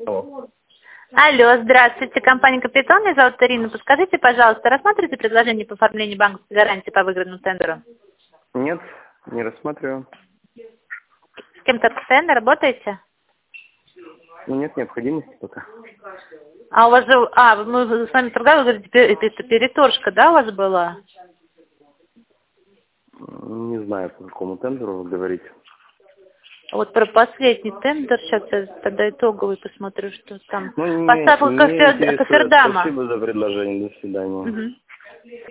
Алло, здравствуйте, компания «Капитон», меня зовут Ирина. Подскажите, пожалуйста, рассматриваете предложение по оформлению банковской гарантии по выигранному тендеру? Нет, не рассматриваю. С кем-то постоянно работаете? Ну, нет необходимости пока. А у вас же, мы с вами торговали, вы говорите, это переторжка, да, у вас была? Не знаю, по какому тендеру вы говорите. Вот про последний тендер, сейчас я тогда итоговый посмотрю, что там. Ну, Поставку не интересует. Кофердама. Спасибо за предложение. До свидания. Угу.